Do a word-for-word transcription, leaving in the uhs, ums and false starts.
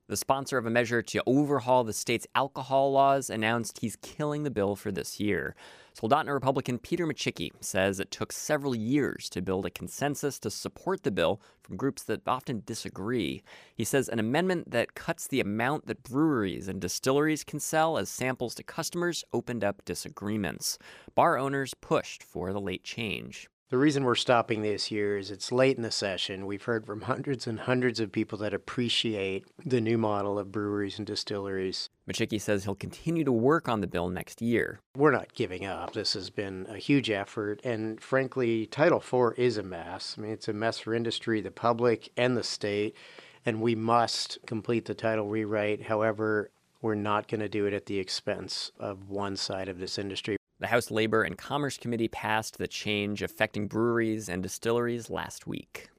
The sponsor of a measure to overhaul the state's alcohol laws announced he's killing the bill for this year. Soldotna Republican Peter Micciche says it took several years to build a consensus to support the bill from groups that often disagree. He says an amendment that cuts the amount that breweries and distilleries can sell as samples to customers opened up disagreements. Bar owners pushed for the late change. The reason we're stopping this year is it's late in the session. We've heard from hundreds and hundreds of people that appreciate the new model of breweries and distilleries. Micciche says he'll continue to work on the bill next year. We're not giving up. This has been a huge effort, and frankly, Title four is a mess. I mean, it's a mess for industry, the public, and the state, and we must complete the title rewrite. However, we're not going to do it at the expense of one side of this industry. The House Labor and Commerce Committee passed the change affecting breweries and distilleries last week.